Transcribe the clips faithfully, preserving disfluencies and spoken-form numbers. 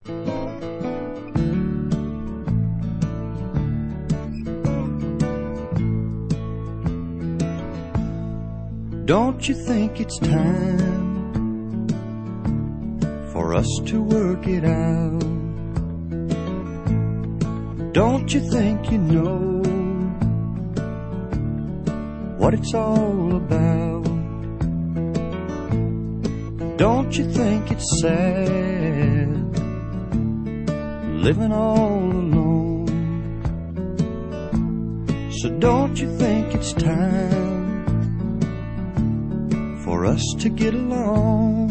Don't you think it's time for us to work it out? Don't you think you know what it's all about? Don't you think it's sad living all alone? So don't you think it's time for us to get along?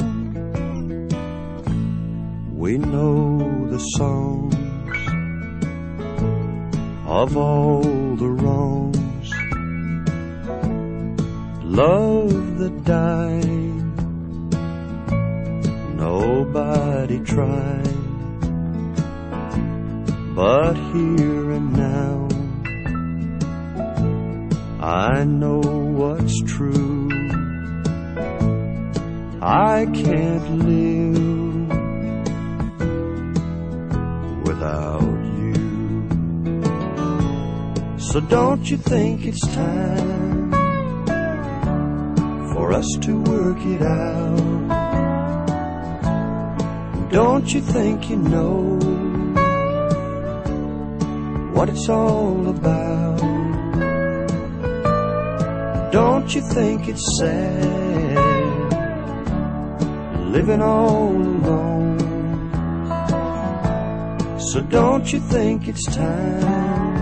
We know the songs of all the wrongs, love that died, nobody tried, but here and now I know what's true. I can't live without you. So don't you think it's time for us to work it out? Don't you think you know what it's all about? Don't you think it's sad living all alone? So don't you think it's time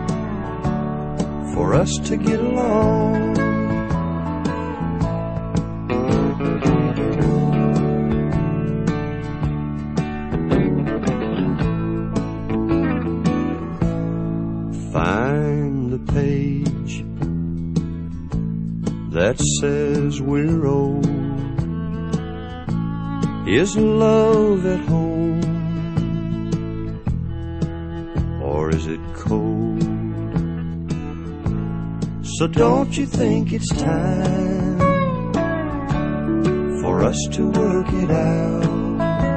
for us to get along? Find the page that says we're old. Is love at home, or is it cold? So don't you think it's time for us to work it out?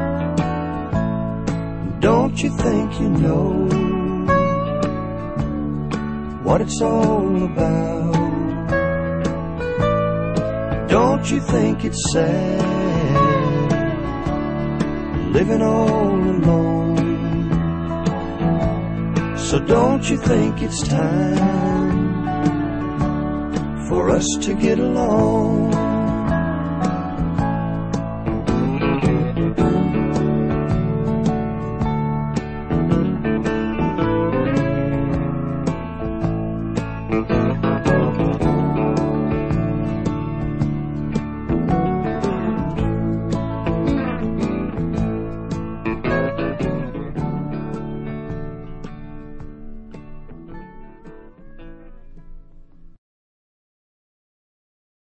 Don't you think you know what it's all about? Don't you think it's sad living all alone? So don't you think it's time for us to get along?